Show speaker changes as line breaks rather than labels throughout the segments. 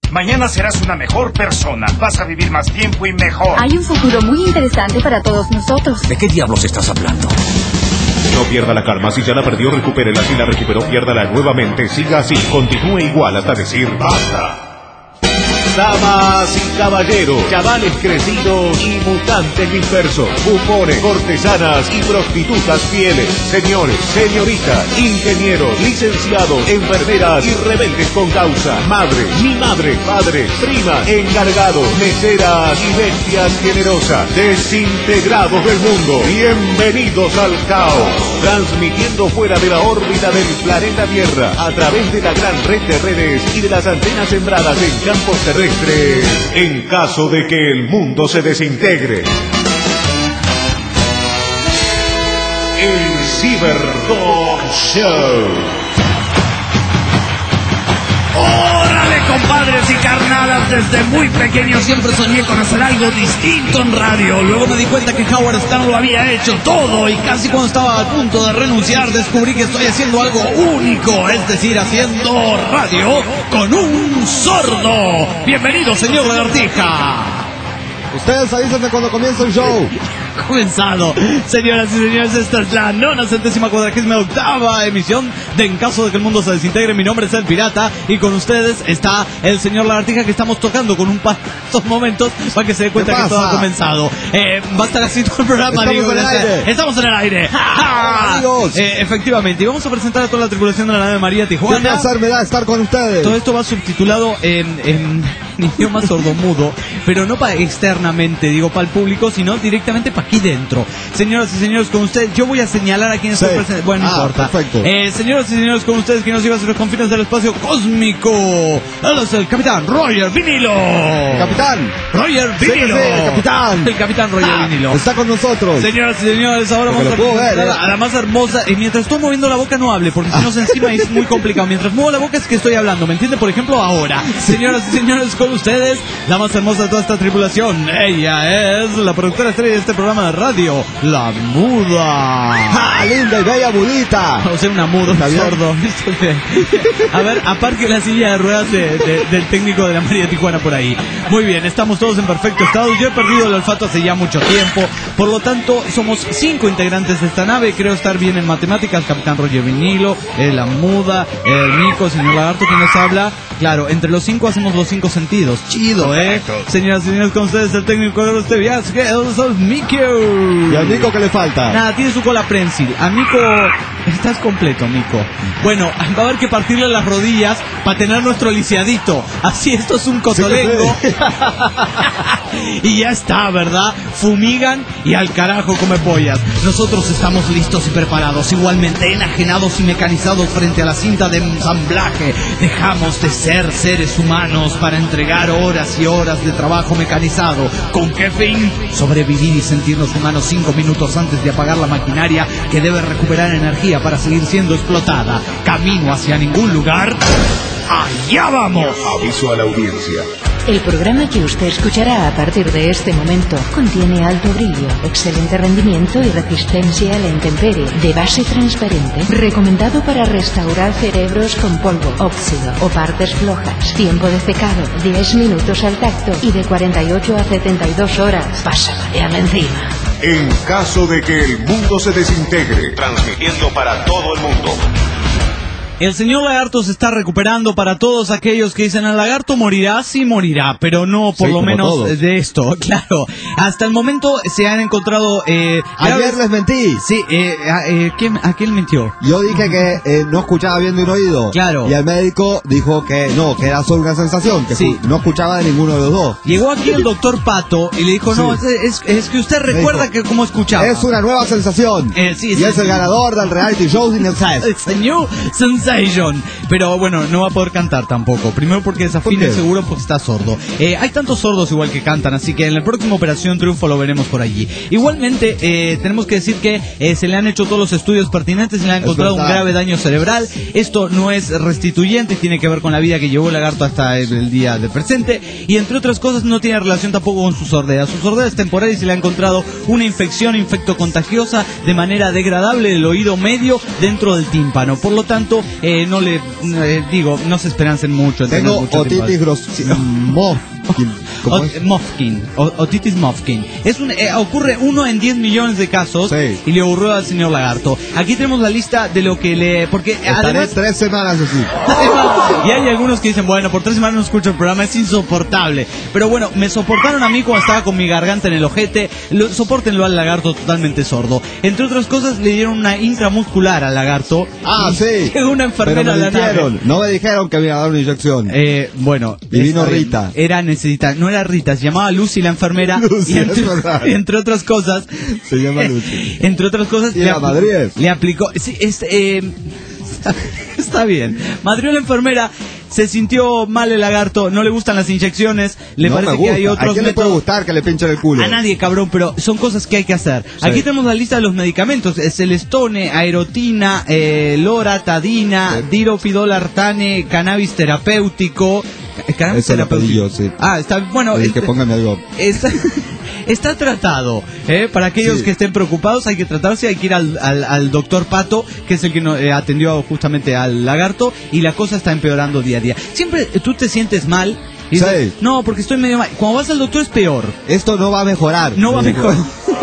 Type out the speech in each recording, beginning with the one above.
Mañana serás una mejor persona. Vas a vivir más tiempo y mejor.
Hay un futuro muy interesante para todos nosotros.
¿De qué diablos estás hablando?
No pierda la calma, si ya la perdió, recupérela. Si la recuperó, piérdala nuevamente. Siga así, continúe igual hasta decir ¡basta! Damas y caballeros, chavales crecidos y mutantes dispersos, bufones, cortesanas y prostitutas fieles, señores, señoritas, ingenieros, licenciados, enfermeras y rebeldes con causa, madre, mi madre, padre, prima, encargados, meseras y bestias generosas, desintegrados del mundo, bienvenidos al caos, transmitiendo fuera de la órbita del planeta Tierra, a través de la gran red de redes y de las antenas sembradas en campos terrestres, en caso de que el mundo se desintegre. El Ciberdog Show.
¡Órale, compadres y carnadas! Desde muy pequeño siempre soñé con hacer algo distinto en radio. Luego me di cuenta que Howard Stern lo había hecho todo, y casi cuando estaba a punto de renunciar descubrí que estoy haciendo algo único, es decir, haciendo radio con un sordo. Bienvenido, señor Lagartija.
Ustedes avísenme cuando comienza el show.
Comenzado. Señoras y señores, esta es la 948ª emisión de En caso de que el mundo se desintegre. Mi nombre es El Pirata y con ustedes está el señor Lagartija, que estamos tocando con un par de estos momentos para que se dé cuenta que todo ha comenzado. Va a estar así todo el programa. Estamos en el aire. Efectivamente, y vamos a presentar a toda la tripulación de la nave María Tijuana.
Qué placer me da estar con ustedes.
Todo esto va subtitulado en idioma sordomudo, pero no para externamente, digo, para el público, sino directamente para aquí dentro. Señoras y señores, con ustedes, yo voy a señalar a quienes estoy presente. Bueno, no importa.
Perfecto.
Señoras y señores, con ustedes, que nos lleva a los confines del espacio cósmico. Él es el capitán Roger Vinilo.
Capitán
Roger Vinilo.
Sí, el capitán.
El capitán Roger Vinilo.
Está con nosotros.
Señoras y señores, ahora vamos a presentar a la más hermosa. Mientras estoy moviendo la boca, no hable, porque si no se encima es muy complicado. Mientras muevo la boca es que estoy hablando, ¿me entiende? Por ejemplo, ahora. Señoras y señores, con ustedes, la más hermosa de toda esta tripulación. Ella es la productora estrella de este programa de radio, la muda.
¡Ah, linda y bella mudita!
O sea, una muda, un sordo. A ver, aparque la silla de ruedas del técnico de la María Tijuana por ahí. Muy bien, estamos todos en perfecto estado. Yo he perdido el olfato hace ya mucho tiempo. Por lo tanto, somos 5 integrantes de esta nave. Creo estar bien en matemáticas. Capitán Roger Vinilo, la muda, el Nico, señor Lagarto, que nos habla. Claro, entre los 5 hacemos los 5 sentidos. Chido, Señoras y señores, con ustedes el técnico de este viaje, es Mikio.
¿Y al Nico qué le falta?
Nada, tiene su cola prensil. A Nico, estás completo, Nico. Bueno, va a haber que partirle las rodillas para tener nuestro lisiadito. Así, esto es un cotolengo. Sí. Y ya está, ¿verdad? Fumigan y al carajo come pollas. Nosotros estamos listos y preparados, igualmente enajenados y mecanizados frente a la cinta de ensamblaje. Dejamos de ser seres humanos para entregar horas y horas de trabajo mecanizado. ¿Con qué fin? Sobrevivir y sentirnos humanos 5 minutos antes de apagar la maquinaria que debe recuperar energía para seguir siendo explotada. Camino hacia ningún lugar. ¡Allá vamos!
Aviso a la audiencia.
El programa que usted escuchará a partir de este momento contiene alto brillo, excelente rendimiento y resistencia a la intemperie, de base transparente, recomendado para restaurar cerebros con polvo, óxido o partes flojas. Tiempo de secado, 10 minutos al tacto y de 48 a 72 horas. Pásale a la encima.
En caso de que el mundo se desintegre, transmitiendo para todo el mundo.
El señor Lagarto se está recuperando. Para todos aquellos que dicen, el lagarto morirá, sí morirá, pero no por lo menos todos. De esto, claro. Hasta el momento se han encontrado...
Ayer les mentí.
Sí, ¿a quién mintió?
Yo dije que no escuchaba bien de un oído.
Claro.
Y el médico dijo que no, que era solo una sensación, que sí, no escuchaba de ninguno de los dos.
Llegó aquí el doctor Pato y le dijo, no, es que usted recuerda que cómo escuchaba.
Es una nueva sensación.
Sí,
y es el ganador del reality show sin el
señor Sensation. Pero bueno, no va a poder cantar tampoco. Primero porque desafina, seguro porque está sordo. Hay tantos sordos igual que cantan, así que en la próxima Operación Triunfo lo veremos por allí. Igualmente, tenemos que decir que se le han hecho todos los estudios pertinentes, se le ha encontrado un grave daño cerebral. Esto no es restituyente, tiene que ver con la vida que llevó el lagarto hasta el día del presente. Y entre otras cosas no tiene relación tampoco con su sordera. Su sordera es temporal y se le ha encontrado una infección infectocontagiosa de manera degradable del oído medio dentro del tímpano. Por lo tanto, no le digo, no se esperancen mucho.
Tengo otitis
otitis Mofkin. Ocurre 1 en 10 millones de casos,
sí.
Y le ocurrió al señor Lagarto. Aquí tenemos la lista de lo que le... Porque
estaré
además
3 semanas así.
y hay algunos que dicen, bueno, por 3 semanas no escucho el programa, es insoportable. Pero bueno, me soportaron a mí cuando estaba con mi garganta en el ojete. Sopórtenlo al Lagarto totalmente sordo. Entre otras cosas, le dieron una intramuscular al Lagarto.
Sí.
Llegó una enfermera
pero
a la nave.
No me dijeron que me iba a dar una inyección.
Bueno.
Y vino Rita.
No era Rita, se llamaba Lucy la enfermera.
Lucy,
y entre otras cosas.
Se llama Lucy.
Entre otras cosas.
¿Y la Madrid?
Le aplicó. Sí, está bien. Madrió la enfermera. Se sintió mal el Lagarto, no le gustan las inyecciones, le parece que hay otros
¿A quién le puede gustar que le pinchen el culo?
A nadie, cabrón, pero son cosas que hay que hacer. Sí. Aquí tenemos la lista de los medicamentos: Celestone, Aerotina, Loratadina, sí. Diropidolartane, cannabis terapéutico.
Cannabis terapéutico. Sí.
Está bueno.
Que póngame algo.
Está tratado, para aquellos que estén preocupados hay que tratarse, hay que ir al doctor Pato, que es el que atendió justamente al Lagarto, y la cosa está empeorando día a día. Siempre tú te sientes mal y dices, no, porque estoy medio mal. Cuando vas al doctor es peor.
Esto no va a mejorar.
No va a mejorar.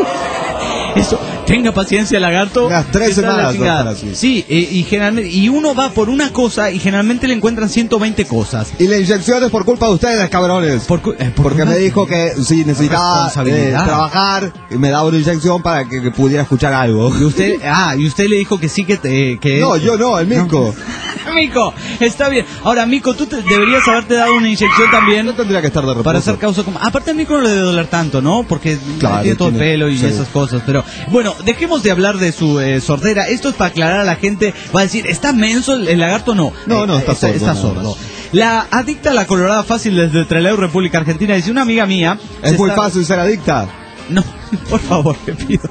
Eso, tenga paciencia, Lagarto.
Unas 3 semanas.
Sí, y generalmente, y uno va por una cosa y generalmente le encuentran 120 cosas.
Y la inyección es por culpa de ustedes, cabrones. Porque me dijo que si necesitaba trabajar, me daba una inyección para que pudiera escuchar algo.
Y usted le dijo que sí que...
No, yo no, el Mico.
No. Mico, está bien. Ahora, Mico, tú deberías haberte dado una inyección también.
No tendría que estar de reposo.
Para hacer causa como... Aparte, a Mico no le debe doler tanto, ¿no? Porque tiene todo el pelo y esas cosas. Pero, bueno, dejemos de hablar de su sordera. Esto es para aclarar a la gente. Va a decir, ¿está menso el Lagarto? No.
No, está sordo.
Está sordo. La adicta a la colorada fácil desde Trelew, República Argentina, dice una amiga mía...
Es muy fácil ser adicta.
No, por favor, te pido.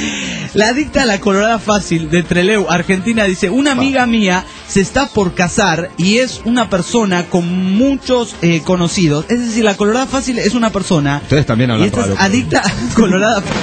La adicta a la colorada fácil de Trelew, Argentina, dice, una amiga mía se está por casar y es una persona con muchos conocidos. Es decir, la colorada fácil es una persona...
Ustedes también hablan
raro. Y esta es adicta a la colorada fácil.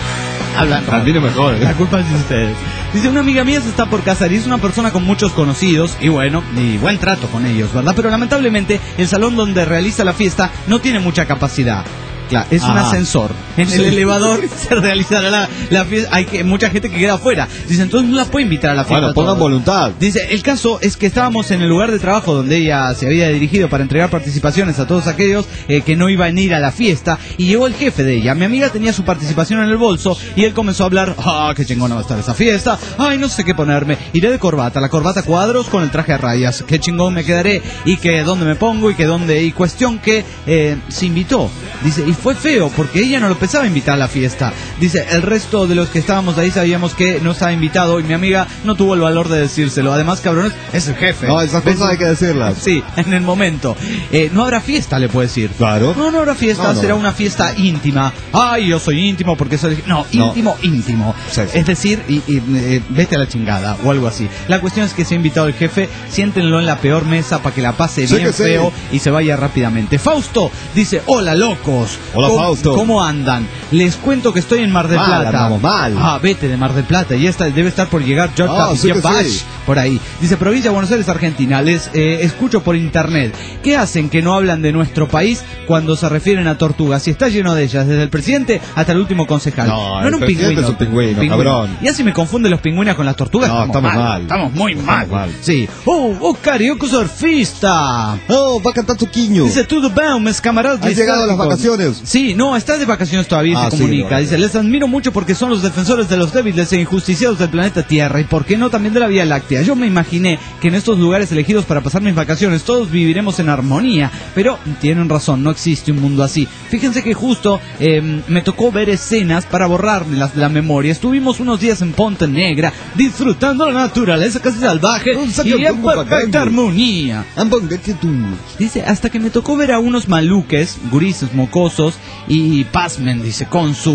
Hablan raro.
Mejor,
La culpa es de ustedes. Dice, una amiga mía se está por casar y es una persona con muchos conocidos y bueno, y buen trato con ellos, ¿verdad? Pero lamentablemente el salón donde realiza la fiesta no tiene mucha capacidad. Claro, es un ascensor. En el elevador se realizará la fiesta. Hay mucha gente que queda afuera. Dice, entonces no la puede invitar a la fiesta.
Bueno, pongan voluntad.
Dice, el caso es que estábamos en el lugar de trabajo donde ella se había dirigido para entregar participaciones a todos aquellos que no iban a ir a la fiesta. Y llegó el jefe de ella. Mi amiga tenía su participación en el bolso y él comenzó a hablar, qué chingona va a estar esa fiesta. Ay, no sé qué ponerme. Iré de corbata, la corbata cuadros con el traje a rayas. Qué chingón me quedaré. Y que dónde me pongo y que dónde. Y cuestión que se invitó. Dice, y fue feo porque ella no lo pensaba invitar a la fiesta. Dice, el resto de los que estábamos ahí sabíamos que no estaba invitado y mi amiga no tuvo el valor de decírselo. Además, cabrones, es el jefe.
No, esas cosas hay que decirlas.
Sí, en el momento. No habrá fiesta, le puede decir.
Claro.
No habrá fiesta, será una fiesta íntima. Ay, yo soy íntimo porque soy... No, íntimo.
Sí.
Es decir, vete a la chingada o algo así. La cuestión es que se ha invitado el jefe, siéntenlo en la peor mesa para que la pase bien feo y se vaya rápidamente. Fausto dice, hola locos.
Hola Fausto.
¿Cómo andan? Les cuento que estoy en Mar del Plata.
Andamos mal.
Vete de Mar del Plata. Y debe estar por llegar George Bash por ahí. Dice, provincia de Buenos Aires, Argentina. Les escucho por internet. ¿Qué hacen que no hablan de nuestro país cuando se refieren a tortugas? Si está lleno de ellas, desde el presidente hasta el último concejal.
No
era un pingüino.
Es un pingüino, cabrón.
Y así me confunden los pingüinos con las tortugas.
No, estamos mal.
Estamos muy mal. Sí. Carioco surfista.
Va a cantar Tuquiño.
Dice, tudo bem, mis camaradas.
¿Han llegado a las vacaciones?
Sí, no, estás de vacaciones todavía, se comunica. Dice, les admiro mucho porque son los defensores de los débiles e injusticiados del planeta Tierra. Y por qué no también de la Vía Láctea. Yo me imaginé que en estos lugares elegidos para pasar mis vacaciones todos viviremos en armonía. Pero tienen razón, no existe un mundo así. Fíjense que justo me tocó ver escenas para borrarme la memoria. Estuvimos unos días en Ponte Negra disfrutando la naturaleza casi salvaje y en perfecta armonía. Dice, hasta que me tocó ver a unos maluques, gurises mocosos, y pasmen, dice, con su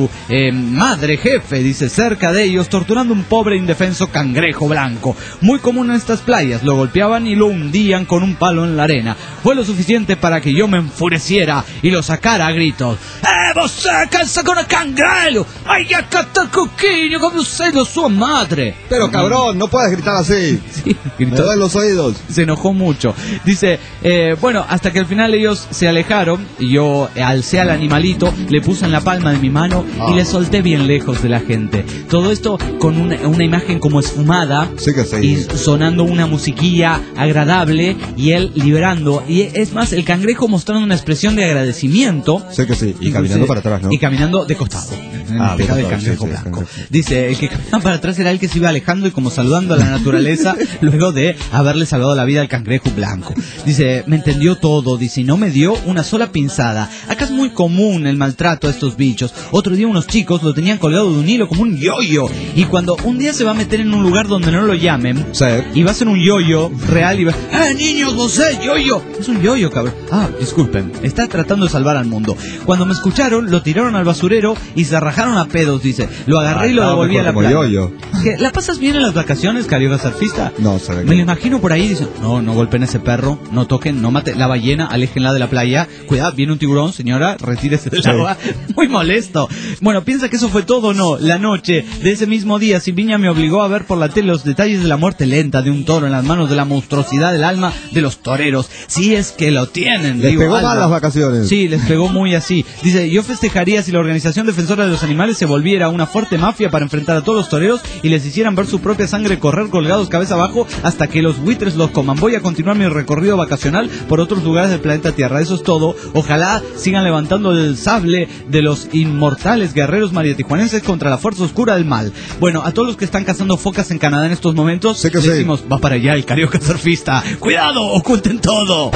madre jefe, dice, cerca de ellos, torturando un pobre indefenso cangrejo blanco. Muy común en estas playas, lo golpeaban y lo hundían con un palo en la arena. Fue lo suficiente para que yo me enfureciera y lo sacara a gritos. Você cansa con el cangrejo! ¡Ay, acá está el coquinho! ¡Como usted lo su madre!
Pero cabrón, no puedes gritar así.
Sí, gritó.
Me duelen los oídos.
Se enojó mucho. Dice, bueno, hasta que al final ellos se alejaron y yo alcé al animalito, le puse en la palma de mi mano y le solté bien lejos de la gente. Todo esto con una imagen como esfumada,
sí que sí,
y sonando una musiquilla agradable y él liberando. Y es más, el cangrejo mostrando una expresión de agradecimiento.
Sí que sí, y caminando para atrás, ¿no?
Y caminando de costado.
De
del cangrejo blanco. Dice, el que caminaba para atrás era el que se iba alejando y como saludando a la naturaleza luego de haberle salvado la vida al cangrejo blanco. Dice, me entendió todo, dice, y no me dio una sola pinzada. Acá es muy común el maltrato a estos bichos. Otro día unos chicos lo tenían colgado de un hilo como un yoyo. Y cuando un día se va a meter en un lugar donde no lo llamen,
sí,
y va a ser un yoyo real y va, niños, vos yoyo. Es un yoyo, cabrón. Disculpen, está tratando de salvar al mundo. Cuando me escucharon, lo tiraron al basurero y se rajaron a pedos, dice. Lo agarré y lo devolví a la playa. Yoyo. ¿La pasas bien en las vacaciones, carioca surfista?
No, se ve.
Me lo imagino por ahí, dicen, no golpeen a ese perro, no toquen, no maten la ballena, aléjenla de la playa. Cuidado, viene un tiburón, señora, retírese del agua. Muy molesto. Bueno, piensa que eso fue todo, no. La noche de ese mismo día, Silviña me obligó a ver por la tele los detalles de la muerte lenta de un toro en las manos de la monstruosidad del alma de los toreros. Si es que lo tienen.
Les pegó mal las vacaciones.
Sí, les pegó muy así. Dice, yo festejaría si la organización defensora de los animales se volviera una fuerte mafia para enfrentar a todos los toreros y les hicieran ver su propia sangre correr colgados cabeza abajo hasta que los buitres los coman. Voy a continuar mi recorrido vacacional por otros lugares del planeta Tierra. Eso es todo. Ojalá sigan levantando el sable de los inmortales guerreros mariatijuanenses contra la fuerza oscura del mal. Bueno, a todos los que están cazando focas en Canadá en estos momentos, les decimos, va para allá el carioca surfista. ¡Cuidado! ¡Oculten todo!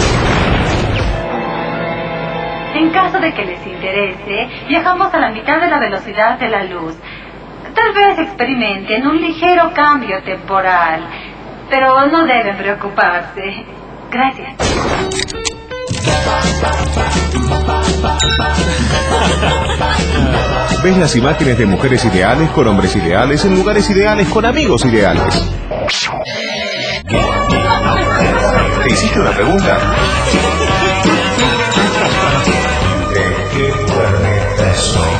En caso de que les interese, viajamos a la mitad de la velocidad de la luz. Tal vez experimenten un ligero cambio temporal, pero no deben preocuparse. Gracias.
¿Ves las imágenes de mujeres ideales con hombres ideales en lugares ideales con amigos ideales? ¿Te hiciste una pregunta? ¿De qué planeta soy?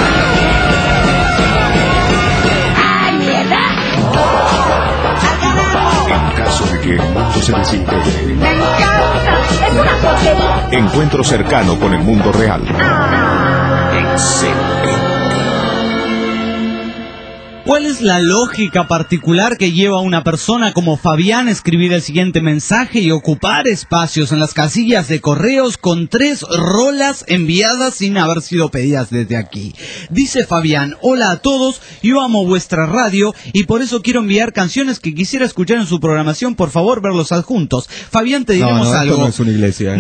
En caso de que el mundo se desintegre.
¡Me encanta! ¡Es una porquería!
Encuentro cercano con el mundo real. Excelente.
¿Cuál es la lógica particular que lleva a una persona como Fabián a escribir el siguiente mensaje y ocupar espacios en las casillas de correos con 3 rolas enviadas sin haber sido pedidas desde aquí? Dice Fabián, hola a todos, yo amo vuestra radio y por eso quiero enviar canciones que quisiera escuchar en su programación, por favor ver los adjuntos. Fabián, te diremos algo.
Esto no es una iglesia,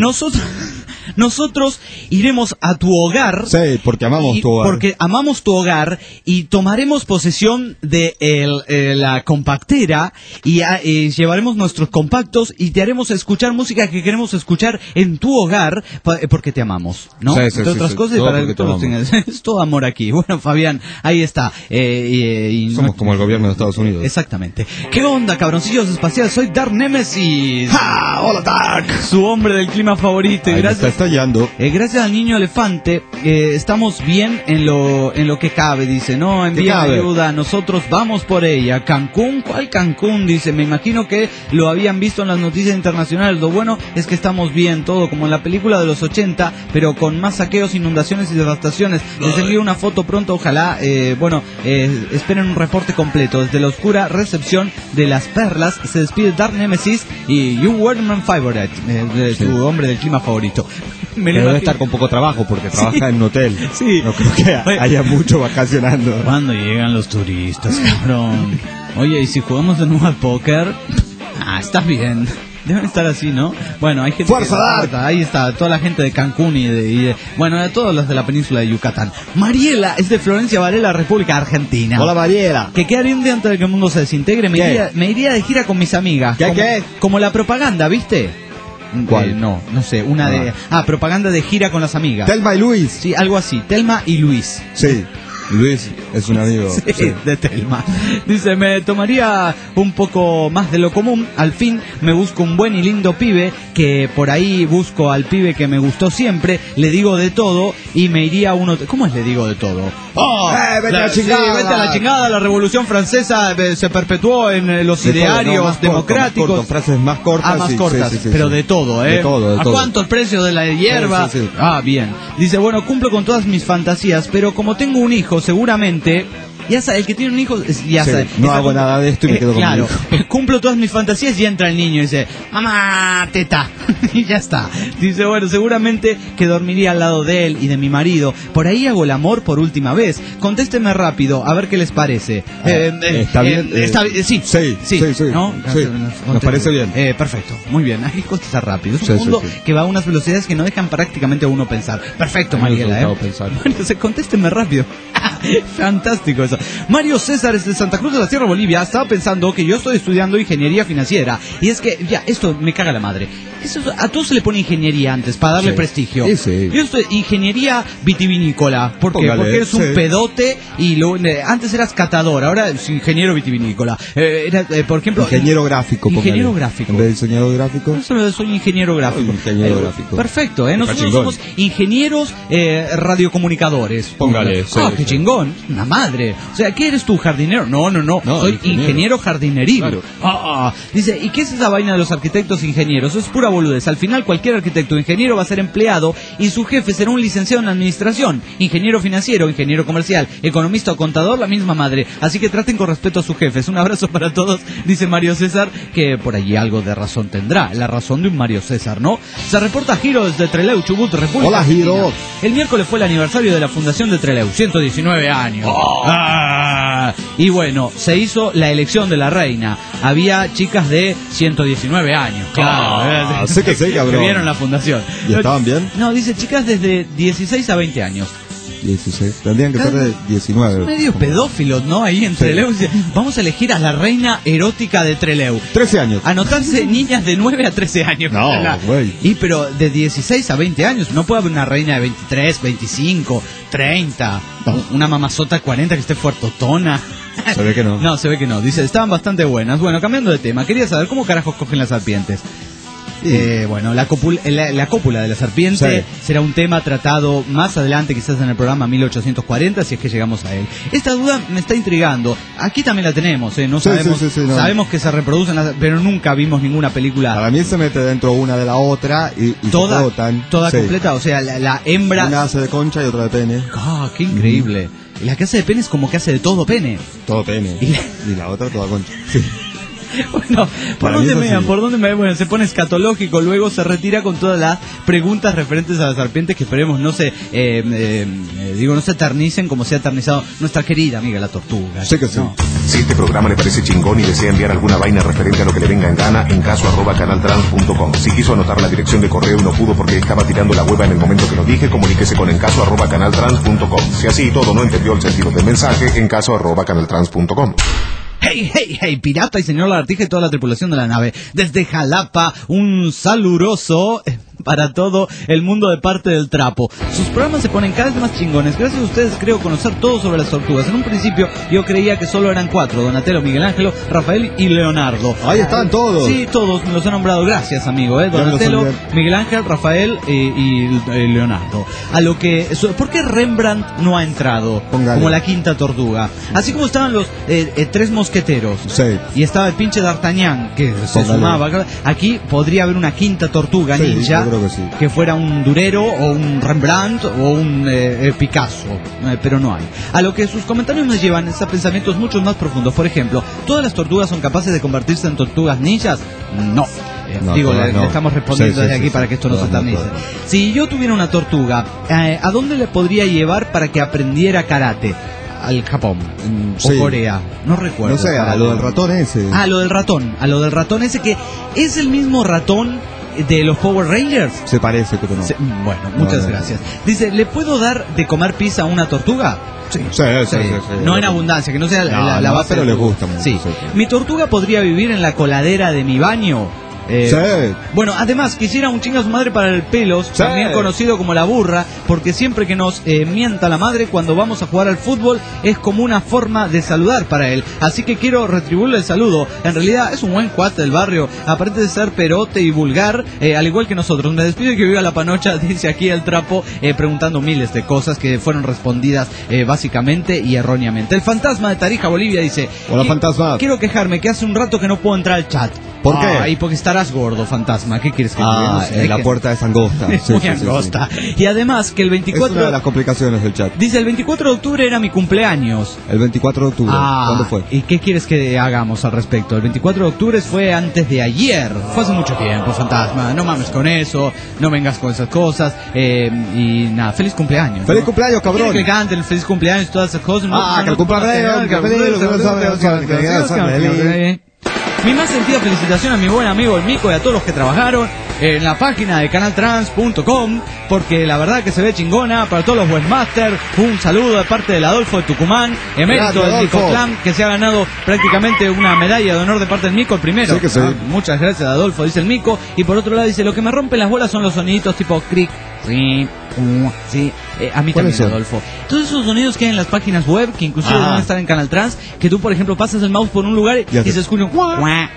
Nosotros iremos a tu hogar.
Sí, porque amamos tu hogar.
Porque amamos tu hogar y tomaremos posesión de la compactera y llevaremos nuestros compactos y te haremos escuchar música que queremos escuchar en tu hogar porque te amamos, ¿no?
Sí,
entre otras cosas, para que todos tengas. Es todo amor aquí. Bueno, Fabián, ahí está.
Somos como el gobierno de Estados Unidos.
Exactamente. ¿Qué onda, cabroncillos espaciales? Soy Dark Nemesis.
¡Ja! ¡Hola, Dark!
Su hombre del clima favorito.
Ahí gracias. Está estallando.
Gracias al niño elefante, estamos bien en lo que cabe, dice, no, envía ayuda, nosotros vamos por ella. Cancún, ¿cuál Cancún? Dice, me imagino que lo habían visto en las noticias internacionales, lo bueno es que estamos bien, todo como en la película de los 80, pero con más saqueos, inundaciones y devastaciones. Les envío una foto pronto, ojalá, esperen un reporte completo. Desde la oscura recepción de Las Perlas, se despide Dark Nemesis y You Were My Favorite, su hombre del clima favorito.
Debe estar con poco trabajo porque trabaja en un hotel.
Sí.
No creo que haya mucho vacacionando.
¿Cuándo llegan los turistas, cabrón? Oye, ¿y si jugamos de nuevo al póker? Está bien. Deben estar así, ¿no? Bueno, hay gente...
¡Fuerza, Dark!
Ahí está, toda la gente de Cancún y de bueno, de todos los de la península de Yucatán. Mariela es de Florencia Varela, República Argentina.
Hola, Mariela.
¿Qué haría un día antes de que el mundo se desintegre? Me iría de gira con mis amigas.
¿Qué?
Como la propaganda, ¿viste?
¿Cuál?
No sé, propaganda de gira con las amigas.
Telma y Luis.
Sí, algo así, Telma y Luis.
Sí. Luis es un amigo.
Sí, de Telma. Dice, me tomaría un poco más de lo común. Al fin me busco un buen y lindo pibe, que por ahí busco al pibe que me gustó siempre, le digo de todo y me iría uno... ¿Cómo es le digo de todo? ¡Oh!
Vete a la chingada.
Sí, vete a la chingada. La Revolución Francesa se perpetuó en los idearios democráticos.
Corto, frases más cortas.
Más
sí,
cortas,
sí,
pero de todo, ¿eh?
De todo.
¿A cuánto el precio de la hierba?
Sí.
Bien. Dice, bueno, cumplo con todas mis fantasías, pero como tengo un hijo, seguramente... Ya sabe, el que tiene un hijo, ya
sí,
sabe.
No hago nada de esto y me quedo con mi hijo.
Cumplo todas mis fantasías y entra el niño y dice, mamá, teta. Y ya está. Dice, bueno, seguramente que dormiría al lado de él y de mi marido. Por ahí hago el amor por última vez. Contésteme rápido, a ver qué les parece.
¿Está bien?
Sí. ¿No?
Sí. Nos parece bien.
Perfecto, muy bien. Hay que contestar rápido. Es un mundo que va a unas velocidades que no dejan prácticamente a uno pensar. Perfecto, Mariela, Bueno, contésteme rápido. Fantástico eso. Mario César es de Santa Cruz de la Sierra, Bolivia. Estaba pensando que yo estoy estudiando ingeniería financiera. Y es que, ya, esto me caga la madre. Eso, a todos se le pone ingeniería antes para darle prestigio.
Sí.
Yo estoy ingeniería vitivinícola. ¿Por qué? Porque eres un pedote y antes eras catador, ahora es ingeniero vitivinícola. Por ejemplo,
ingeniero gráfico.
Ingeniero gráfico.
¿En vez de diseñador gráfico?
Yo soy ingeniero gráfico.
Ingeniero gráfico.
Perfecto, nosotros somos ingenieros radiocomunicadores.
Póngale.
Qué chingón. Una madre. O sea, ¿qué eres tú, jardinero? No, soy ingeniero jardineril. Claro. Dice, ¿y qué es esa vaina de los arquitectos ingenieros? Es pura boludez. Al final cualquier arquitecto o ingeniero va a ser empleado y su jefe será un licenciado en administración, ingeniero financiero, ingeniero comercial, economista o contador, la misma madre. Así que traten con respeto a sus jefes. Un abrazo para todos, dice Mario César, que por allí algo de razón tendrá. La razón de un Mario César, ¿no? Se reporta Giro desde Trelew, Chubut, República
Hola,
Argentina.
Giro.
El miércoles fue el aniversario de la fundación de Trelew, 119 años. Y bueno, se hizo la elección de la reina. Había chicas de 119 años. Claro.
Sé que cabrón.
Que vieron la fundación.
¿Y estaban bien?
No, dice chicas desde 16 a 20 años.
16. Tendrían que ser de 19.
Medio pedófilos, ¿no? Ahí en Trelew. Vamos a elegir a la reina erótica de Trelew.
13 años.
Anotarse niñas de 9 a 13 años.
No, güey.
Y pero de 16 a 20 años. No puede haber una reina de 23, 25, 30. Una mamazota 40 que esté fuertotona.
Se ve que no.
No, se ve que no. Dice, estaban bastante buenas. Bueno, cambiando de tema, quería saber cómo carajos cogen las serpientes. Bueno, la cópula de la serpiente será un tema tratado más adelante, quizás en el programa 1840, si es que llegamos a él. Esta duda me está intrigando. Aquí también la tenemos, no sabemos, no. Sabemos que se reproducen, pero nunca vimos ninguna película.
Para mí se mete dentro una de la otra y
toda,
se flotan.
Toda completa, o sea, la hembra.
Una hace de concha y otra de pene.
¡Qué increíble! La que hace de pene es como que hace de todo pene.
Todo pene. Y la otra toda concha. Sí.
Bueno, ¿por dónde me dan? Bueno, se pone escatológico, luego se retira con todas las preguntas referentes a las serpientes que esperemos no se no se eternicen como se ha eternizado nuestra querida amiga la tortuga.
Sí que sí.
No.
Si este programa le parece chingón y desea enviar alguna vaina referente a lo que le venga en gana, en caso@canaltrans.com. Si quiso anotar la dirección de correo y no pudo porque estaba tirando la hueva en el momento que lo dije, comuníquese con encaso@canaltrans.com. Si así y todo no entendió el sentido del mensaje, encaso@canaltrans.com.
Hey, pirata y señor Lagartija y toda la tripulación de la nave. Desde Jalapa, un saluroso para todo el mundo de parte del trapo. Sus programas se ponen cada vez más chingones. Gracias a ustedes creo conocer todo sobre las tortugas. En un principio yo creía que solo eran 4. Donatello, Miguel Ángel, Rafael y Leonardo.
Ahí están todos.
Sí, todos me los han nombrado. Gracias, amigo. Donatello, Miguel Ángel, Rafael y Leonardo. A lo que... ¿Por qué Rembrandt no ha entrado?
Póngale.
Como la quinta tortuga. Así como estaban los 3 mosqueteros.
Sí.
Y estaba el pinche D'Artagnan que se sumaba. Aquí podría haber una quinta tortuga ninja. Que fuera un Durero o un Rembrandt o un Picasso, pero no hay. A lo que sus comentarios nos llevan a pensamientos mucho más profundos. Por ejemplo, ¿todas las tortugas son capaces de convertirse en tortugas ninjas? No. Le estamos respondiendo desde aquí para que esto no se eternice. Si yo tuviera una tortuga, ¿a dónde le podría llevar para que aprendiera karate? Al Japón o Corea, no recuerdo.
No sé, a lo del ratón ese.
A lo del ratón ese que es el mismo ratón de los Power Rangers.
Se parece, pero no.
Bueno, muchas gracias. Dice, ¿le puedo dar de comer pizza a una tortuga? Sí. No en abundancia, que no sea la base.
Pero le gusta mucho.
Sí. ¿Mi tortuga podría vivir en la coladera de mi baño?
Sí.
Bueno, además quisiera un chinga a su madre para el Pelos, también conocido como la burra, porque siempre que nos mienta la madre cuando vamos a jugar al fútbol es como una forma de saludar para él. Así que quiero retribuirle el saludo. En realidad es un buen cuate del barrio, aparte de ser perote y vulgar, al igual que nosotros. Me despido y que viva la panocha, dice aquí el trapo, preguntando miles de cosas que fueron respondidas básicamente y erróneamente. El fantasma de Tarija, Bolivia, dice:
hola, fantasma.
Quiero quejarme que hace un rato que no puedo entrar al chat.
¿Por qué?
Y porque estarás gordo, fantasma. ¿Qué quieres que te diga? No sé,
la puerta es angosta.
Es muy angosta. Y además que el 24...
Es una de las complicaciones del chat.
Dice, el 24 de octubre era mi cumpleaños.
El 24 de octubre. ¿Cuándo fue?
¿Y qué quieres que hagamos al respecto? El 24 de octubre fue antes de ayer. Fue hace mucho tiempo, fantasma. No mames con eso. No vengas con esas cosas. Y nada, feliz cumpleaños.
¡Feliz cumpleaños, cabrón!
Que canten el feliz cumpleaños y todas esas cosas.
Que el cumpleaños.
Mi más sentida felicitación a mi buen amigo el Mico y a todos los que trabajaron en la página de canaltrans.com, porque la verdad que se ve chingona. Para todos los webmasters, un saludo de parte del Adolfo de Tucumán, emérito del Mico Clan, que se ha ganado prácticamente una medalla de honor de parte del Mico, el primero.
Sí que sí.
Muchas gracias, Adolfo, dice el Mico. Y por otro lado dice, lo que me rompe las bolas son los soniditos tipo cric, sí, sí, a mí también, Adolfo. Todos esos sonidos que hay en las páginas web, que inclusive deben estar en Canal Trans, que tú, por ejemplo, pasas el mouse por un lugar y se escucha un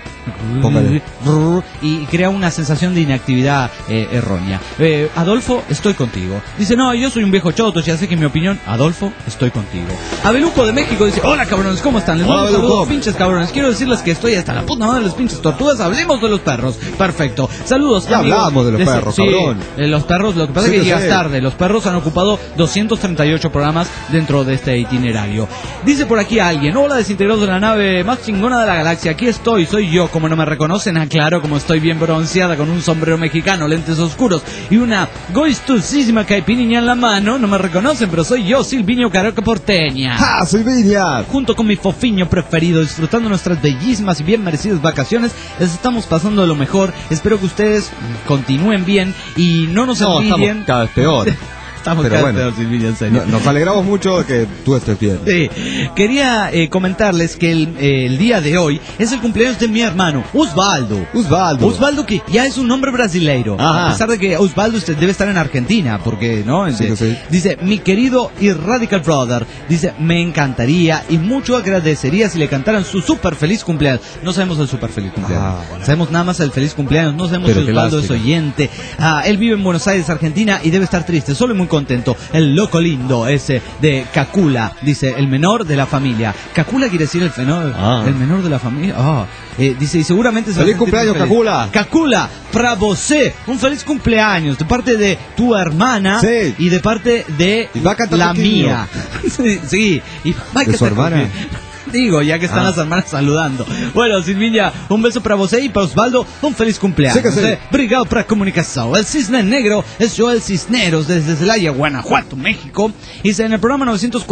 y crea una sensación de inactividad errónea. Adolfo, estoy contigo. Dice, no, yo soy un viejo choto, ya sé que mi opinión. Adolfo, estoy contigo. Abeluco de México dice, hola cabrones, ¿cómo están? Les mando un saludo, pinches cabrones. Quiero decirles que estoy hasta la puta madre de las pinches tortugas. Hablemos de los perros. Perfecto. Saludos,
ya amigos. Hablamos de los perros, cabrón.
Los perros, lo que pasa es que llegas tarde. Los perros han ocupado 238 programas dentro de este itinerario. Dice por aquí alguien, hola desintegrados de la nave más chingona de la galaxia. Aquí estoy, soy yo. Como no me reconocen, aclaro, como estoy bien bronceada con un sombrero mexicano, lentes oscuros y una goistosísima caipirinha en la mano, no me reconocen, pero soy yo, Silviño Caroca Porteña.
¡Ah, Silviña!
Junto con mi fofiño preferido, disfrutando nuestras bellísimas y bien merecidas vacaciones, les estamos pasando de lo mejor. Espero que ustedes continúen bien y no nos envidien.
Estamos cada vez peor.
Estamos
pero bueno,
en serio.
Nos alegramos mucho de que tú estés bien.
Sí. Quería comentarles que el día de hoy es el cumpleaños de mi hermano, Osvaldo. Osvaldo, que ya es un nombre brasileiro. Ajá. A pesar de que Osvaldo debe estar en Argentina, porque, ¿no?
Sí.
Dice, mi querido y radical brother, dice, me encantaría y mucho agradecería si le cantaran su súper feliz cumpleaños. No sabemos el súper feliz cumpleaños. Bueno. Sabemos nada más el feliz cumpleaños. No sabemos si Osvaldo es oyente. Él vive en Buenos Aires, Argentina, y debe estar triste. Solo muy contento. El loco lindo ese de Cacula, dice, el menor de la familia. Cacula quiere decir el menor de la familia. Dice, y seguramente
feliz cumpleaños, Cacula.
Cacula, para vosé, un feliz cumpleaños de parte de tu hermana y de parte de la mía. Sí, y va a
de su hermana.
Digo, ya que están las hermanas saludando. Bueno, Silviña, un beso para vos y para Osvaldo, un feliz cumpleaños. Brigado para Comunicación. El Cisne Negro es Joel Cisneros desde Celaya, Guanajuato, México. Dice, en el programa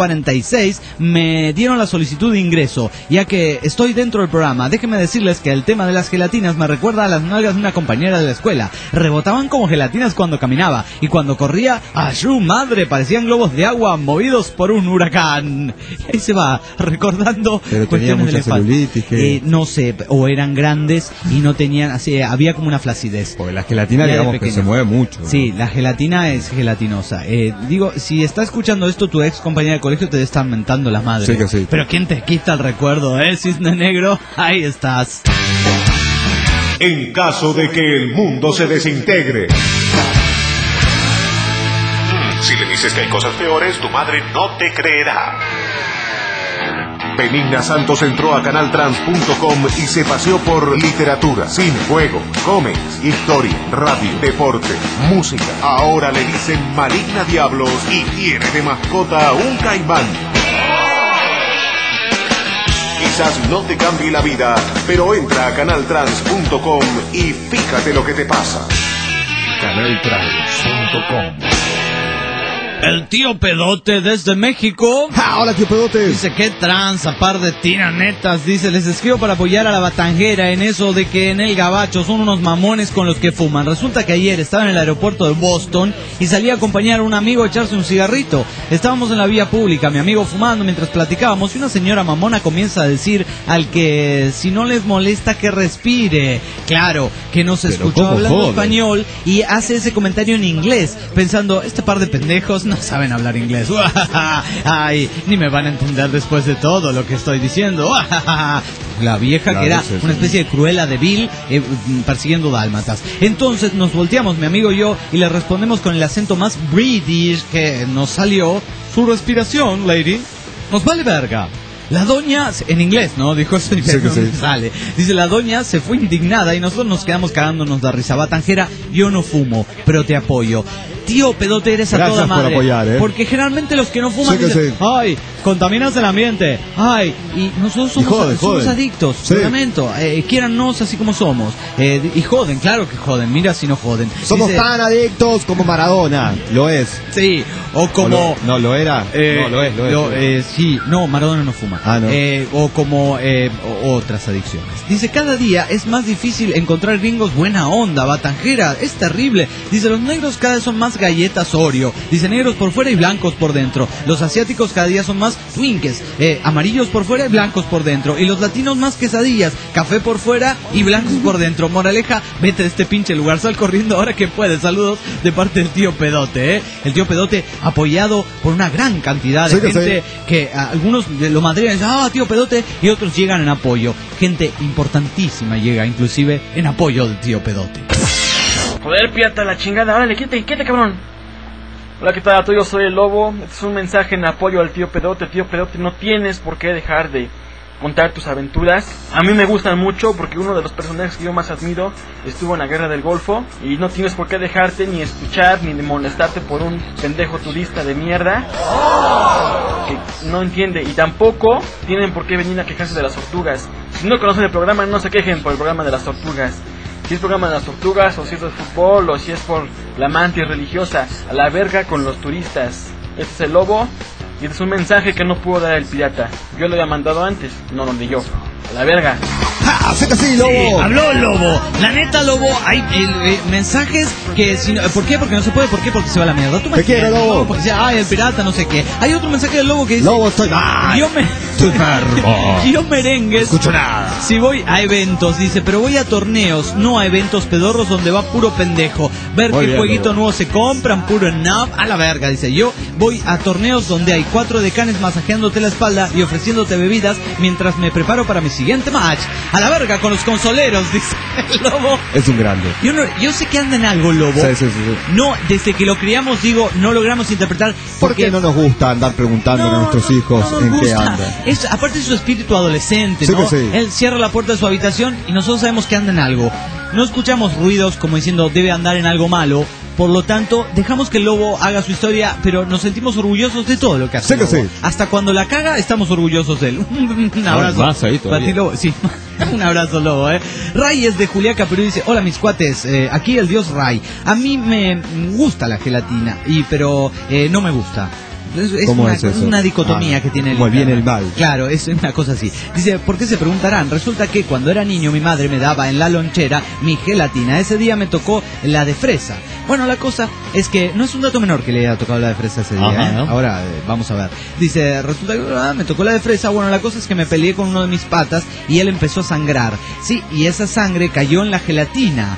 946 me dieron la solicitud de ingreso, ya que estoy dentro del programa. Déjenme decirles que el tema de las gelatinas me recuerda a las nalgas de una compañera de la escuela. Rebotaban como gelatinas cuando caminaba, y cuando corría, ¡a su madre! Parecían globos de agua movidos por un huracán. Y ahí se va recordando.
Pero tenía mucha celulitis.
No sé, o eran grandes y no tenían, así, había como una flacidez.
Porque la gelatina, digamos que se mueve mucho, ¿no?
Sí, la gelatina es gelatinosa. Digo, si está escuchando esto tu ex compañera de colegio, te debe estar mentando la madre.
Sí que sí.
Pero ¿quién te quita el recuerdo, Cisne Negro? Ahí estás.
En caso de que el mundo se desintegre. Si le dices que hay cosas peores, tu madre no te creerá. Benigna Santos entró a canaltrans.com y se paseó por literatura, cine, juego, cómics, historia, radio, deporte, música. Ahora le dicen Maligna Diablos y tiene de mascota un caimán. Quizás no te cambie la vida, pero entra a canaltrans.com y fíjate lo que te pasa.
Canaltrans.com.
El tío Pedote desde México.
Hola, tío Pedote.
Dice, qué tranza, par de tiranetas. Dice, les escribo para apoyar a la batanjera en eso de que en el gabacho son unos mamones con los que fuman. Resulta que ayer estaba en el aeropuerto de Boston y salí a acompañar a un amigo a echarse un cigarrito. Estábamos en la vía pública, mi amigo fumando mientras platicábamos, y una señora mamona comienza a decir al que si no les molesta que respire. Claro, que no se escuchó hablando español y hace ese comentario en inglés, pensando, este par de pendejos no saben hablar inglés. Ay, ni me van a entender después de todo lo que estoy diciendo. La vieja, claro, que era una especie de Cruella de Vil persiguiendo dálmatas. Entonces nos volteamos, mi amigo y yo, y le respondemos con el acento más british que nos salió: su respiración, lady, nos vale verga. La doña, en inglés, ¿no? Dijo eso y sí. Sale. Dice, la doña se fue indignada y nosotros nos quedamos cagándonos de risa. Batanjera, yo no fumo, pero te apoyo. Tío Pedote, eres a toda madre. Por apoyar, porque generalmente los que no fuman dicen, ay, contaminas el ambiente, ay, y nosotros somos adictos, lamento, quiérannos así como somos, y joden, claro que joden, mira si no joden.
Somos tan adictos como Maradona, lo es.
Sí, o como...
no, lo era, no, lo es.
Sí, no, Maradona no fuma.
No.
O como otras adicciones. Dice, cada día es más difícil encontrar gringos buena onda, Batanjera, es terrible. Dice, los negros cada vez son más galletas Oreo. Dice, negros por fuera y blancos por dentro. Los asiáticos cada día son más Twinkies, amarillos por fuera y blancos por dentro. Y los latinos más quesadillas, café por fuera y blancos por dentro. Moraleja, vete de este pinche lugar, sal corriendo ahora que puedes. Saludos de parte del tío Pedote, El tío Pedote apoyado por una gran cantidad de gente que algunos lo madrean, tío Pedote, y otros llegan en apoyo. Gente importantísima llega inclusive en apoyo del tío Pedote.
Joder, pirata, la chingada, órale, quítate, cabrón. Hola, ¿qué tal a todos? Yo soy el Lobo. Este es un mensaje en apoyo al tío Pedote. Tío Pedote, no tienes por qué dejar de contar tus aventuras. A mí me gustan mucho porque uno de los personajes que yo más admiro estuvo en la guerra del Golfo. Y no tienes por qué dejarte ni escuchar ni de molestarte por un pendejo turista de mierda que no entiende. Y tampoco tienen por qué venir a quejarse de las tortugas. Si no conocen el programa, no se quejen por el programa de las tortugas. Si es programa de las tortugas, o si es de fútbol, o si es por la mantis religiosa, a la verga con los turistas. Este es el Lobo, y este es un mensaje que no pudo dar el pirata. Yo lo había mandado antes, no lo leyó. A la verga.
¡Sé que sí, Lobo!
Sí, habló el Lobo. La neta, Lobo, hay mensajes que... ¿Por qué? Porque no se puede. ¿Por qué? Porque se va a la mierda. ¿Tú me
quiero, Lobo?
Porque dice, el pirata, no sé qué. Hay otro mensaje del Lobo que dice...
Lobo, estoy...
Yo merengues.
No escucho nada.
Si voy a eventos, dice, pero voy a torneos, no a eventos pedorros donde va puro pendejo. Ver qué jueguito nuevo se compran, puro nab, a la verga, dice. Yo voy a torneos donde hay 4 decanes masajeándote la espalda y ofreciéndote bebidas mientras me preparo para mi siguiente match. A la verga con los consoleros, dice el Lobo.
Es un grande.
Yo sé que anda en algo, Lobo.
Sí.
No, desde que lo criamos, digo, no logramos interpretar.
Porque no nos gusta andar preguntando a nuestros hijos en qué anda.
Aparte de su espíritu adolescente,
sí,
¿no?
Sí.
Él cierra la puerta de su habitación y nosotros sabemos que anda en algo. No escuchamos ruidos como diciendo debe andar en algo malo. Por lo tanto, dejamos que el Lobo haga su historia, pero nos sentimos orgullosos de todo lo que hace.
Sí.
Hasta cuando la caga, estamos orgullosos de él. Un abrazo.
Más ahí todavía.
Para ti, Lobo. Sí. Un abrazo, Lobo, Ray es de Juliaca, Perú, dice, hola mis cuates, aquí el dios Ray. A mí me gusta la gelatina, pero no me gusta. Es una dicotomía que tiene
como el bien y el mal.
Claro, es una cosa así. Dice, ¿por qué se preguntarán? Resulta que cuando era niño mi madre me daba en la lonchera mi gelatina. Ese día me tocó la de fresa. Bueno, la cosa es que no es un dato menor que le haya tocado la de fresa ese día. ¿no? Ahora vamos a ver. Dice, resulta que me tocó la de fresa. Bueno, la cosa es que me peleé con uno de mis patas y él empezó a sangrar. Sí, y esa sangre cayó en la gelatina.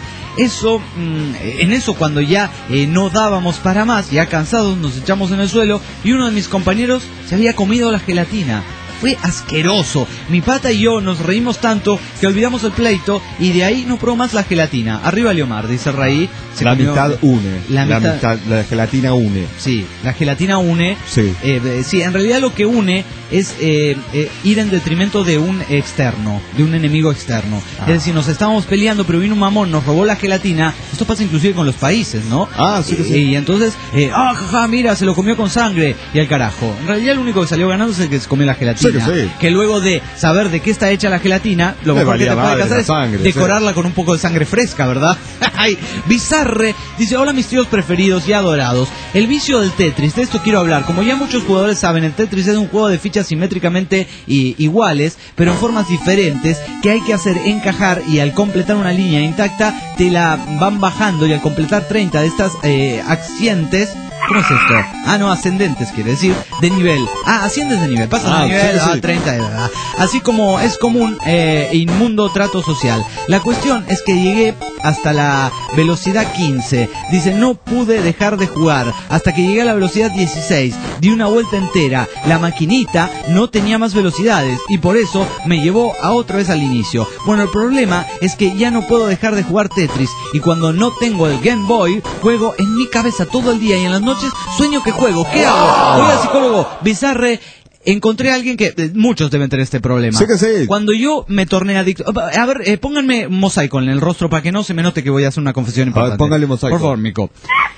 En eso cuando ya no dábamos para más, ya cansados nos echamos en el suelo y uno de mis compañeros se había comido la gelatina. Fue asqueroso. Mi pata y yo nos reímos tanto que olvidamos el pleito y de ahí no probó más la gelatina. Arriba Leomar, dice Raí.
La mitad une. La gelatina une.
Sí, la gelatina une.
Sí.
Sí, en realidad lo que une es ir en detrimento de un externo, de un enemigo externo. Es decir, nos estábamos peleando, pero vino un mamón, nos robó la gelatina. Esto pasa inclusive con los países, ¿no?
Sí.
Y entonces, mira, se lo comió con sangre y al carajo. En realidad el único que salió ganando es el que se comió la gelatina. gelatina. Que luego de saber de qué está hecha la gelatina, lo mejor que te puede hacer es decorarla con un poco de sangre fresca, ¿verdad? Bizarre dice: hola mis tíos preferidos y adorados. El vicio del Tetris, de esto quiero hablar. Como ya muchos jugadores saben, el Tetris es un juego de fichas simétricamente iguales, pero en formas diferentes, que hay que hacer encajar, y al completar una línea intacta te la van bajando, y al completar 30 de estas ascientes. ¿Cómo es esto? Ah, no, ascendentes quiere decir, de nivel. Ah, asciendes de nivel, pasas de nivel a 30 de verdad. Así como es común inmundo trato social. La cuestión es que llegué hasta la velocidad 15. Dice, no pude dejar de jugar hasta que llegué a la velocidad 16. Di una vuelta entera. La maquinita no tenía más velocidades y por eso me llevó a otra vez al inicio. Bueno, el problema es que ya no puedo dejar de jugar Tetris, y cuando no tengo el Game Boy, juego en mi cabeza todo el día, y en las noches sueño que juego. ¿Qué hago? Voy al psicólogo. Bizarre. Encontré a alguien que... muchos deben tener este problema.
Sí que sí.
Cuando yo me torné adicto... A ver, pónganme mosaico en el rostro para que no se me note que voy a hacer una confesión importante.
A ver, póngale mosaico.
Por favor, Mico.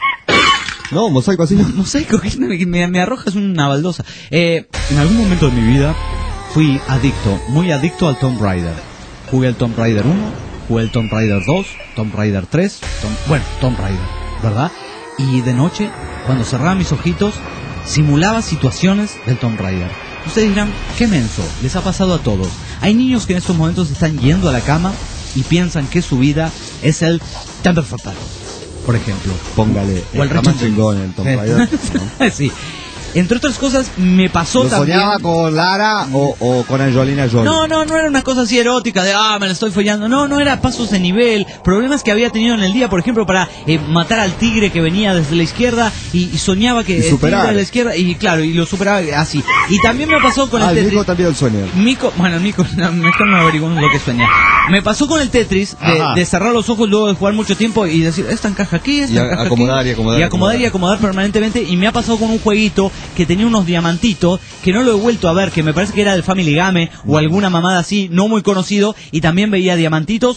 No, mosaico así no.
Mosaico, que me arrojas una baldosa. En algún momento de mi vida fui adicto, muy adicto al Tomb Raider. Jugué el Tomb Raider 1, jugué el Tomb Raider 2, Tomb Raider 3, Tomb Raider, ¿verdad? Y de noche, cuando cerraba mis ojitos, simulaba situaciones del Tomb Raider. Ustedes dirán, qué menso, les ha pasado a todos. Hay niños que en estos momentos están yendo a la cama y piensan que su vida es el Temple Fatal, por ejemplo.
Póngale
o el
más chingón en el Tomb Raider, ¿no?
Sí. Entre otras cosas, me pasó también...
¿Soñaba con Lara o con Angelina Jolie?
No era una cosa así erótica de, me la estoy follando. No era pasos de nivel, problemas que había tenido en el día, por ejemplo, para matar al tigre que venía desde la izquierda, y soñaba que el tigre de la izquierda, y claro, y lo superaba así. Y también me pasó con el Tetris.
Mico también el sueño.
Mico, mejor no averiguamos lo que sueña. Me pasó con el Tetris, de cerrar los ojos luego de jugar mucho tiempo y decir, esta encaja aquí, esta encaja
acomodar,
aquí. Y acomodar permanentemente. Y me ha pasado con un jueguito que tenía unos diamantitos, que no lo he vuelto a ver, que me parece que era del Family Game o alguna mamada así, no muy conocido, y también veía diamantitos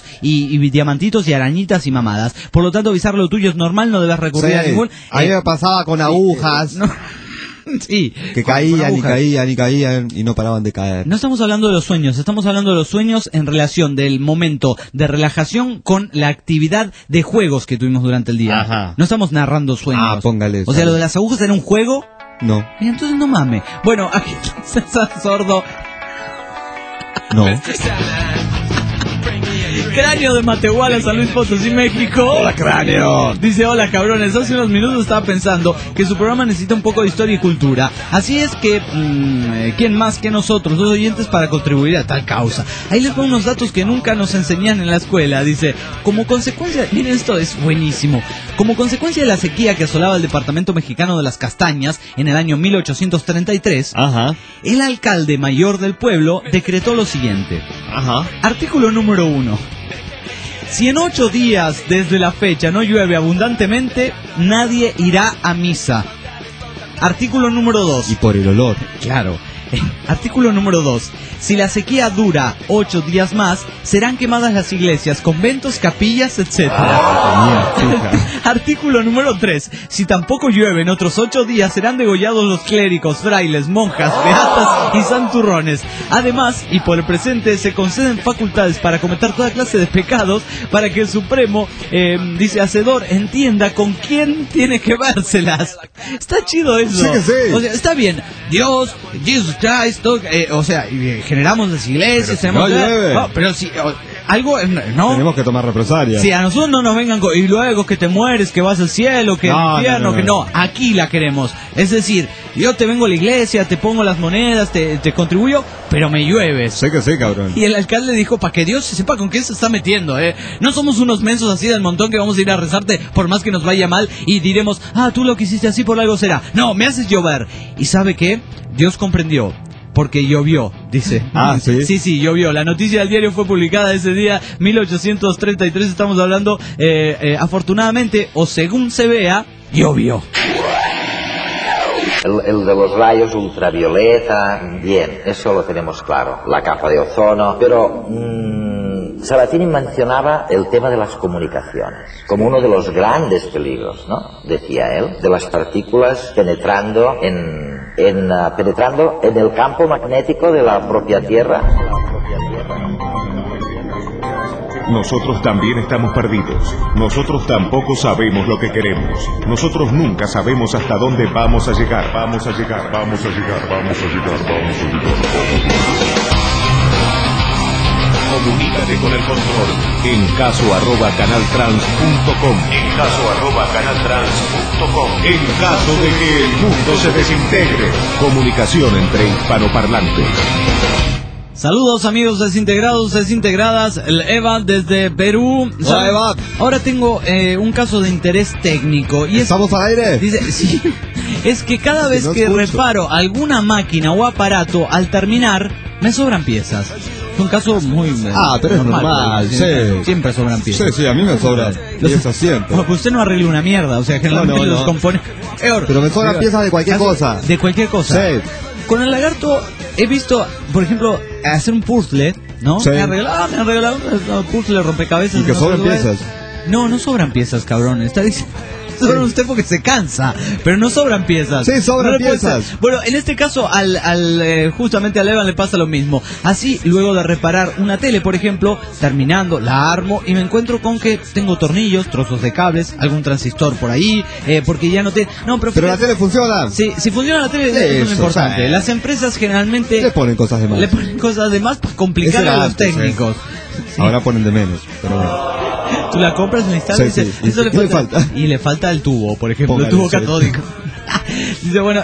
y arañitas y mamadas. Por lo tanto, Bizarro, lo tuyo es normal, no debes recurrir a ningún...
A mí me pasaba con agujas.
Sí,
que caían y no paraban de caer.
No estamos hablando de los sueños, estamos hablando de los sueños en relación del momento de relajación con la actividad de juegos que tuvimos durante el día.
Ajá.
No estamos narrando sueños.
Póngale.
O sea, lo de las agujas era un juego.
No.
Y entonces no mames. Bueno, aquí César Sordo.
No.
Cráneo de Matehuala, San Luis Potosí, México.
Hola, Cráneo.
Dice, hola, cabrones. Hace unos minutos estaba pensando que su programa necesita un poco de historia y cultura. Así es que, ¿quién más que nosotros, los oyentes, para contribuir a tal causa? Ahí les pongo unos datos que nunca nos enseñan en la escuela. Dice, como consecuencia, miren, esto es buenísimo. Como consecuencia de la sequía que asolaba el departamento mexicano de las Castañas en el año 1833, el alcalde mayor del pueblo decretó lo siguiente. Artículo número 1. Si en 8 días desde la fecha no llueve abundantemente, nadie irá a misa. Artículo número 2.
Y por el olor.
Claro. Artículo número 2. Si la sequía dura 8 días más, serán quemadas las iglesias, conventos, capillas, etc. Artículo número 3. Si tampoco llueve en otros 8 días, serán degollados los clérigos, frailes, monjas, beatas y santurrones. Además, y por el presente, se conceden facultades para cometer toda clase de pecados, para que el Supremo, dice Hacedor, entienda con quién tiene que vérselas. Está chido eso.
Sí que sí.
O sea, está bien. Dios, Jesus Christ, o sea, generamos las iglesias, tenemos pero si algo no
tenemos que tomar represalias.
Si a nosotros no nos vengan y luego que te mueres, que vas al cielo, que el infierno, que no, aquí la queremos. Es decir, yo te vengo a la iglesia, te pongo las monedas, te contribuyo, pero me llueves.
Sé que sí, cabrón.
Y el alcalde dijo, para que Dios sepa con qué se está metiendo, no somos unos mensos así del montón que vamos a ir a rezarte por más que nos vaya mal y diremos, tú lo que hiciste así por algo será. No, me haces llover. ¿Y sabe qué? Dios comprendió. Porque llovió, dice.
¿sí?
Sí, llovió. La noticia del diario fue publicada ese día, 1833, estamos hablando, afortunadamente, o según se vea, llovió.
El de los rayos ultravioleta, bien, eso lo tenemos claro, la capa de ozono, pero Sabatini mencionaba el tema de las comunicaciones como uno de los grandes peligros, ¿no? Decía él, de las partículas penetrando en penetrando en el campo magnético de la propia Tierra.
Nosotros también estamos perdidos. Nosotros tampoco sabemos lo que queremos. Nosotros nunca sabemos hasta dónde vamos a llegar. Vamos a llegar, vamos a llegar, vamos a llegar, vamos a llegar. Comunícate con el control en caso@canaltrans.com. En caso@canaltrans.com. En caso de que el mundo se desintegre. Comunicación entre hispanoparlantes.
Saludos amigos desintegrados, desintegradas, el Eva desde Perú.
Hola Eva.
Ahora tengo un caso de interés técnico. Y
¿Estamos al aire?
Dice, sí, es que cada vez que reparo alguna máquina o aparato, al terminar, me sobran piezas. Es un caso muy
pero es normal, sí.
Siempre sobran piezas.
Sí, a mí me sobran piezas siempre.
Porque usted no arregla una mierda, o sea, generalmente los compone peor.
Pero me sobran piezas de cualquier cosa.
De cualquier cosa.
Sí.
Con el lagarto he visto, por ejemplo, hacer un puzzle, ¿no?
Sí.
Me han regalado un puzzle, rompecabezas.
¿Y que sobran piezas?
No sobran piezas, cabrón. Está diciendo... Sobran usted porque se cansa, pero no sobran piezas.
Sí, sobran piezas.
Bueno, en este caso, justamente al Evan le pasa lo mismo. Así, luego de reparar una tele, por ejemplo, terminando, la armo y me encuentro con que tengo tornillos, trozos de cables, algún transistor por ahí, porque ya no te... No, pero
la tele funciona.
Sí, si funciona la tele es lo importante.
Sí.
Las empresas generalmente...
Le ponen cosas de más.
Le ponen cosas de más para complicar a los técnicos.
Sí. Ahora ponen de menos, pero bueno.
Tú la compras, la instalas y dices, eso le falta. Y le falta el tubo, por ejemplo, el tubo catódico. Dice, bueno,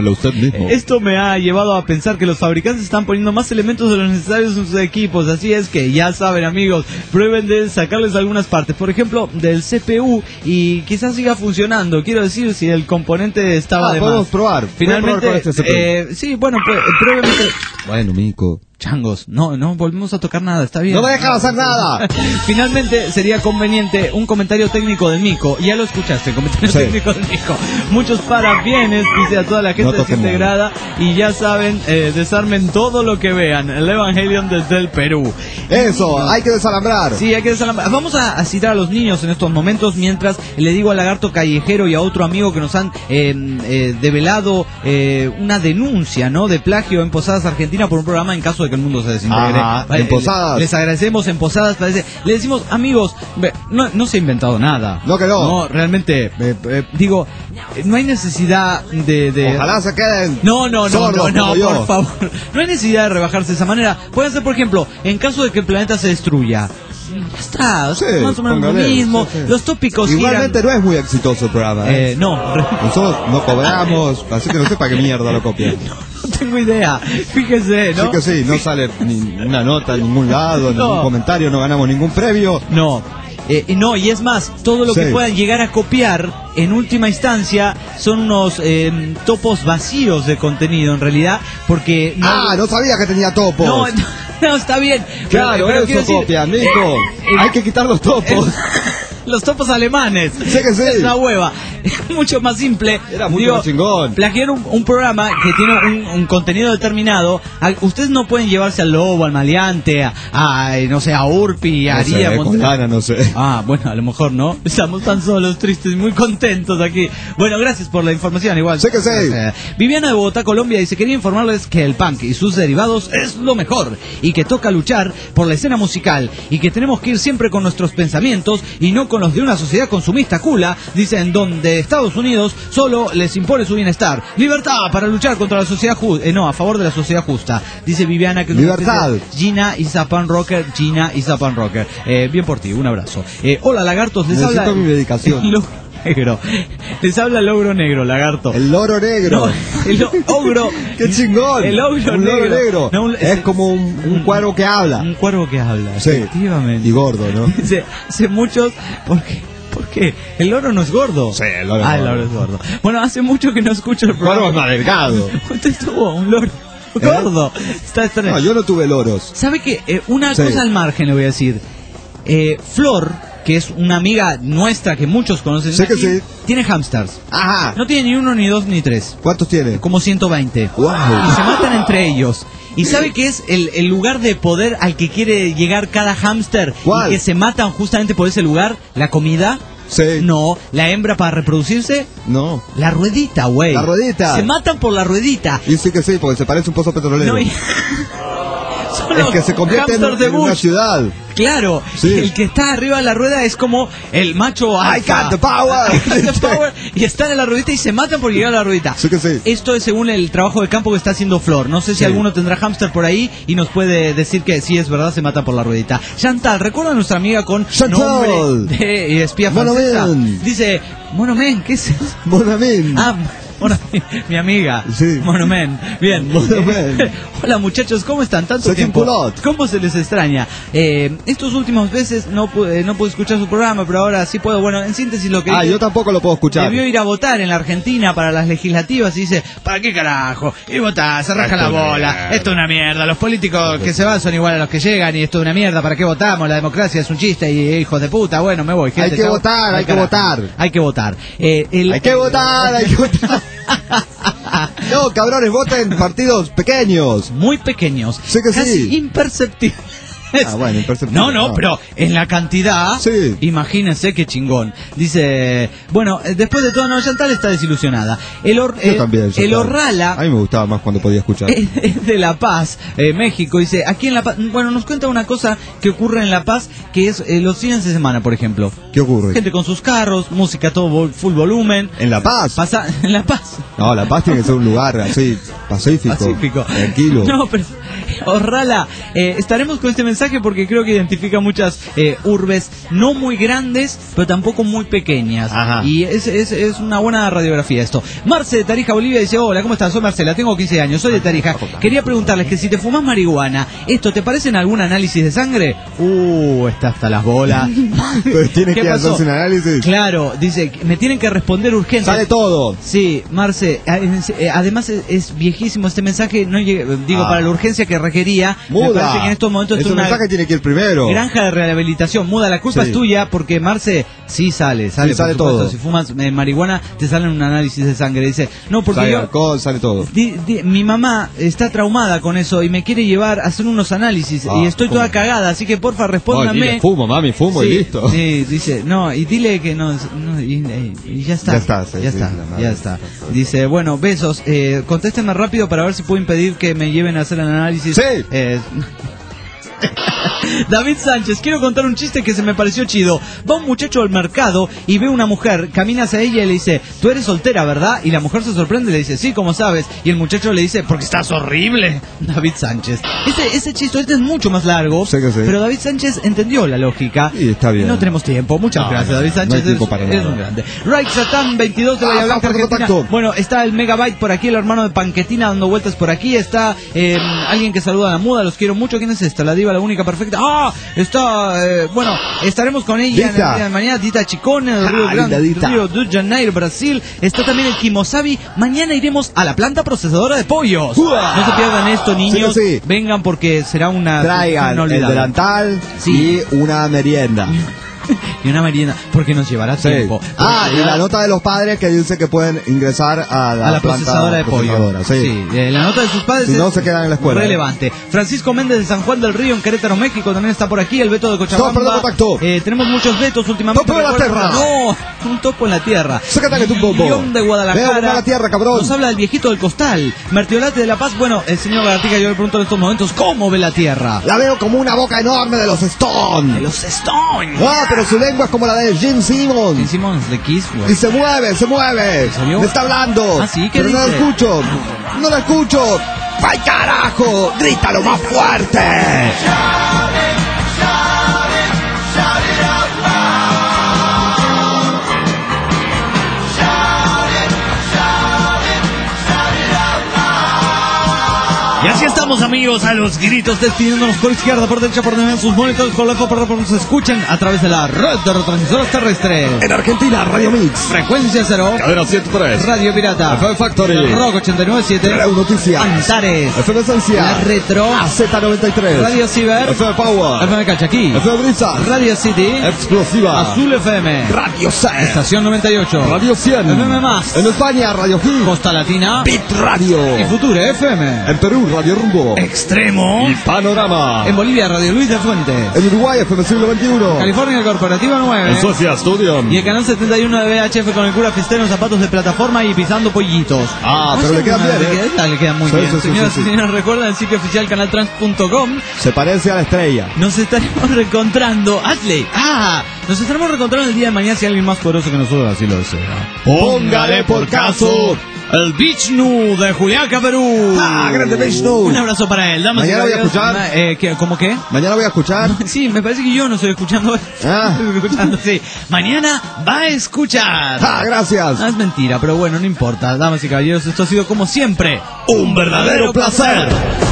esto me ha llevado a pensar que los fabricantes están poniendo más elementos de los necesarios en sus equipos. Así es que ya saben, amigos, prueben de sacarles algunas partes, por ejemplo, del CPU, y quizás siga funcionando. Quiero decir, si el componente estaba de más.
Podemos probar.
Finalmente,
probar con este
sí, bueno, prueben.
Bueno, mico.
Changos, no volvemos a tocar nada, está bien.
¡No me dejan hacer nada!
Finalmente sería conveniente un comentario técnico del Mico. Ya lo escuchaste, comentario técnico del Mico. Muchos parabienes, dice a toda la gente desintegrada. Y ya saben, desarmen todo lo que vean. El Evangelion desde el Perú.
Eso, hay que desalambrar.
Sí, hay que desalambrar. Vamos a citar a los niños en estos momentos, mientras le digo al Lagarto Callejero y a otro amigo que nos han develado una denuncia, ¿no?, de plagio en Posadas, Argentina, por un programa en caso de que el mundo se desintegre.
En Posadas.
Les agradecemos en Posadas. Le decimos, amigos, no se ha inventado nada.
No, que no.
No, realmente, digo, no hay necesidad de...
Ojalá se queden
No,
sordos,
por favor. No hay necesidad de rebajarse de esa manera. Puede ser, por ejemplo, en caso de que el planeta se destruya. Ya está,
sí,
más o menos lo mismo. Sí. Los tópicos
igualmente giran. No es muy exitoso el programa.
No.
Nosotros no cobramos, así que no sé para qué mierda lo copian.
No tengo idea, fíjese, ¿no?
Sí que sí, no sale ninguna nota en ningún lado, ningún comentario, no ganamos ningún premio.
No. No, y es más, todo lo que puedan llegar a copiar en última instancia son unos topos vacíos de contenido en realidad, porque...
no sabía que tenía topos.
No, está bien.
Claro, pero eso copian, Nico. Hay que quitar los topos.
Los topos alemanes.
Sí que sí.
Es una hueva. Es mucho más simple.
Era mucho más chingón.
Plagiar un programa que tiene un contenido determinado. Ustedes no pueden llevarse al Lobo, al Maleante, no sé, a Urpi, a Aria.
No sé.
Bueno, a lo mejor no. Estamos tan solos, tristes, muy contentos aquí. Bueno, gracias por la información, igual.
Sí que sí.
Viviana de Bogotá, Colombia, dice: quería informarles que el punk y sus derivados es lo mejor, y que toca luchar por la escena musical, y que tenemos que ir siempre con nuestros pensamientos y no con los de una sociedad consumista cula, dicen, donde Estados Unidos solo les impone su bienestar. Libertad para luchar contra la sociedad justa, a favor de la sociedad justa. Dice Viviana que
libertad.
Gina is a pan rocker, bien por ti, un abrazo. Hola lagartos, les
necesito
habla
mi medicación.
Negro. Les habla el ogro negro, lagarto.
El loro negro.
No, el ogro.
¡Qué chingón!
El ogro
un
negro.
Loro negro. No, es como un cuervo que habla.
Un cuervo que habla,
sí,
efectivamente.
Y gordo, ¿no?
Dice, hace muchos... ¿Por qué? El loro no es gordo.
Sí, el loro es gordo.
El loro es gordo. Bueno, hace mucho que no escucho el programa.
El cuervo es más delgado.
Usted tuvo un loro gordo. Está
no, yo no tuve loros.
¿Sabe qué? Una cosa al margen le voy a decir. Flor, que es una amiga nuestra que muchos conocen,
sé que sí,
tiene hamsters.
Ajá.
No tiene ni uno, ni dos, ni tres.
¿Cuántos tiene?
Como 120.
Wow.
Y se matan entre ellos. ¿Y sabe qué es el lugar de poder al que quiere llegar cada hámster?
¿Cuál?
Y que se matan justamente por ese lugar, la comida.
Sí.
No, la hembra para reproducirse.
No.
La ruedita, güey.
La ruedita.
Se matan por la ruedita.
Y sí que sí, porque se parece un pozo petrolero.
No,
es que se convierte en una ciudad.
Claro,
sí.
El que está arriba de la rueda es como el macho alfa.
I got the power.
I got the power. Y están en la ruedita y se matan por llegar a la ruedita.
Sí que sí.
Esto es según el trabajo de campo que está haciendo Flor. No sé si alguno tendrá hámster por ahí y nos puede decir que sí es verdad, se matan por la ruedita. Chantal, ¿recuerda a nuestra amiga con nombre de espía francesa? Dice, Monomen, ¿qué es eso?
Monomen.
Bueno, mi amiga.
Sí.
Monomen. Bien.
Monomen.
Hola muchachos, ¿cómo están? Tanto tiempo. ¿Cómo se les extraña? Estos últimos veces no pude escuchar su programa, pero ahora sí puedo. Bueno, en síntesis lo que
yo tampoco lo puedo escuchar.
Debió ir a votar en la Argentina para las legislativas y dice, ¿para qué carajo? Y votar, se raja la bola. Esto es una mierda. Los políticos que se van son iguales a los que llegan y esto es una mierda. ¿Para qué votamos? La democracia es un chiste y hijos de puta. Bueno, me voy. Gente,
hay que votar.
Hay que votar.
Hay que votar. No, cabrones, voten partidos pequeños.
Muy pequeños.
Sí que
casi
sí.
imperceptibles.
Bueno, imperceptible.
No, pero en la cantidad,
sí.
Imagínense qué chingón. Dice, bueno, después de todo, no, Chantal está desilusionada.
Yo también.
El Orrala.
A mí me gustaba más cuando podía escuchar.
Es de La Paz, México. Dice, aquí en La Paz, bueno, nos cuenta una cosa que ocurre en La Paz, que es los fines de semana, por ejemplo.
¿Qué ocurre?
Gente con sus carros, música todo full volumen.
¿En La Paz?
En La Paz.
No, La Paz tiene que ser un lugar así, pacífico. Tranquilo.
No, pero Orrala, estaremos con este mensaje porque creo que identifica muchas urbes no muy grandes, pero tampoco muy pequeñas.
Ajá.
Y es una buena radiografía esto. Marce de Tarija, Bolivia, dice, hola, ¿cómo estás? Soy Marcela, tengo 15 años, soy de Tarija. Quería preguntarles que si te fumas marihuana, ¿esto te parece en algún análisis de sangre? Está hasta las bolas.
Pues tienes que hacerse un análisis.
Claro, dice, me tienen que responder urgente.
Sale todo.
Sí, Marce, además es viejísimo este mensaje, no para la urgencia que requería.
Muda.
Me parece que en estos momentos
este mensaje tiene que ir primero.
Granja de rehabilitación, muda, la culpa es tuya porque Marce, sí sale todo. Si fumas marihuana te sale un análisis de sangre. Dice, no, porque
sale alcohol, sale todo.
Mi mamá está traumada con eso y me quiere llevar a hacer unos análisis y estoy toda cagada, así que porfa respóndame.
Fumo y listo.
Sí, dice, no, y dile que no y ya está. Ya está. Dice, bueno, besos, contésteme rápido para ver si puedo impedir que me lleven a hacer el análisis.
Sí.
David Sánchez, quiero contar un chiste que se me pareció chido. Va un muchacho al mercado y ve una mujer, camina hacia ella y le dice, tú eres soltera, ¿verdad? Y la mujer se sorprende y le dice, sí, ¿cómo sabes? Y el muchacho le dice, porque estás horrible. David Sánchez. Ese chiste es mucho más largo,
sí que sí.
Pero David Sánchez entendió la lógica.
Y está bien.
No tenemos tiempo. Muchas gracias, David Sánchez.
No hay tiempo para nada.
Es un grande. Raik Satán 22 de Bahía Blanca, Argentina. Bueno, está el Megabyte por aquí, el hermano de Panquetina dando vueltas por aquí. Está alguien que saluda a la muda, los quiero mucho. ¿Quién es esta? La diva, la única perfecta. Bueno, estaremos con ella en el día de mañana. Dita Chicone, el Río Grande, Río de Janeiro, Brasil. Está también el Kimosabi. Mañana iremos a la planta procesadora de pollos. No se pierdan esto, niños.
Sí.
Vengan porque será una...
Traigan el delantal y una merienda.
Y una merienda, porque nos llevará tiempo.
Y la nota de los padres que dice que pueden ingresar a la
procesadora de pollo. Sí, la nota de sus padres
si no se quedan en la escuela.
Relevante. Francisco Méndez de San Juan del Río, en Querétaro, México, también está por aquí. El Beto de Cochabamba. Tenemos muchos vetos últimamente.
¡Topo en la tierra!
No, un topo en la tierra.
Sácate tu popo.
León de Guadalajara.
Veo la tierra, cabrón.
Nos habla del viejito del costal. Mertiolate de La Paz. Bueno, el señor Gartica, yo le pregunto en estos momentos, ¿cómo ve la tierra?
La veo como una boca enorme de los Stones.
De los Stones.
Pero su lengua es como la de Gene Simmons.
Gene Simmons de Kiss, güey.
Y se mueve. Me está hablando.
¿Ah, sí? ¿Qué
pero
dice?
No la escucho. ¡Ay, carajo! ¡Grítalo más fuerte!
Y así estamos, amigos, a los gritos, despidiéndonos por izquierda, por derecha, por derecha, sus monitores, por lejos, por lejos, nos escuchan a través de la red de retransmisoras terrestres.
En Argentina, Radio Mix.
Frecuencia 0.
Cadena 103.
Radio Pirata.
FM Factory.
Rock 89.7.
Radio Noticias.
Antares.
FM Esencia.
La Retro.
AZ93.
Radio Ciber.
FM Power.
FM Calchaquí.
FM Brisa.
Radio City.
Explosiva.
Azul FM.
Radio C.
Estación 98.
Radio 100.
FM Más.
En España, Radio Hit.
Costa Latina.
Bit Radio.
Y Future FM.
En Perú, Radio Bierbo.
Extremo.
Y Panorama.
En Bolivia, Radio Luis de Fuentes.
En Uruguay, FM Siglo XXI.
California, Corporativa 9.
En Suecia, Studio.
Y el canal 71 de VHF con el cura Fistero en zapatos de plataforma y pisando pollitos.
Pero le quedan bien,
Le quedan muy bien. Señoras y señores, recuerden el sitio oficial canaltrans.com.
Se parece a la estrella.
Nos estaremos reencontrando. Ashley. Nos estaremos reencontrando el día de mañana si alguien más poderoso que nosotros así lo desea.
Póngale por caso.
El Vishnu de Juliaca, Perú.
Grande Vishnu.
Un abrazo para él. Damas
Mañana voy a escuchar.
¿Cómo qué?
Mañana voy a escuchar.
Sí, me parece que yo no estoy escuchando. Estoy escuchando, sí. Mañana va a escuchar.
Gracias.
No es mentira, pero bueno, no importa. Damas y caballeros, esto ha sido como siempre
un verdadero placer.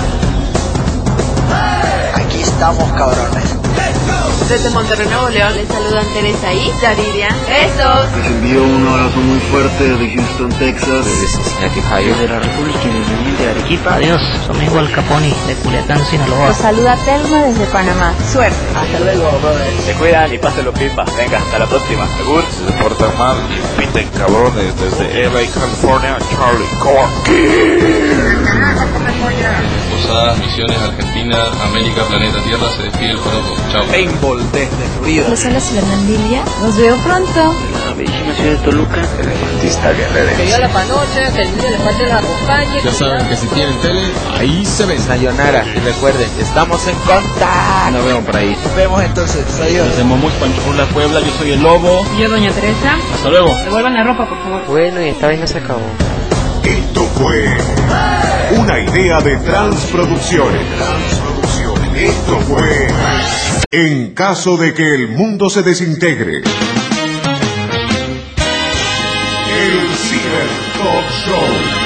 Aquí estamos, cabrones.
Desde Monterrey, Nuevo León, les saludan Teresa y Yaridia. ¡Besos!
Les envío un abrazo muy fuerte desde Houston, Texas.
Desde Cincinnati, Ohio.
De la República Independiente de Arequipa.
Adiós, somos igual Caponi de Culiacán, Sinaloa.
Los saluda Telma desde Panamá. Suerte.
Hasta luego, brother.
Se cuidan y pásenlo pipa. Venga, hasta la próxima. Segur.
Si se portan mal y piten cabrones desde LA, California, Charlie Corky.
Posadas, Misiones, Argentina, América, Planeta Tierra, se despide el Joropo. Chao.
Paintball desde Florida.
Los habla Fernandilla. Nos veo pronto.
La bellísima ciudad de Toluca.
El artista guerrero.
Que Dios la panoche, que el niño le falte la acompañe.
Ya saben que si tienen tele, ahí se ven.
Sayonara. Y recuerden, estamos en contacto.
Nos vemos por ahí.
Nos vemos entonces. Adiós.
Desde Momuch, Panchurla, Puebla, yo soy el Lobo.
Y yo, doña Teresa.
Hasta luego.
Devuelvan la ropa, por favor.
Bueno, y esta vaina se acabó.
Esto fue una idea de Transproducciones. Esto fue En caso de que el mundo se desintegre. El Ciber Talk Show.